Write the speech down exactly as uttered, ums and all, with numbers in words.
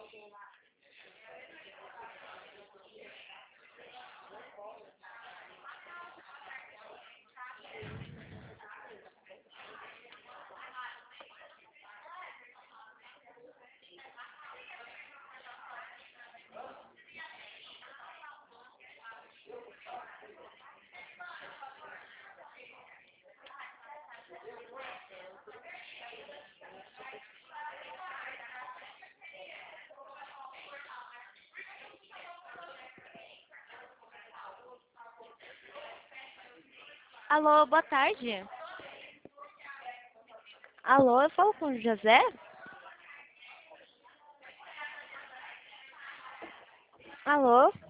Alô, boa tarde. Alô, eu falo com o José? Alô?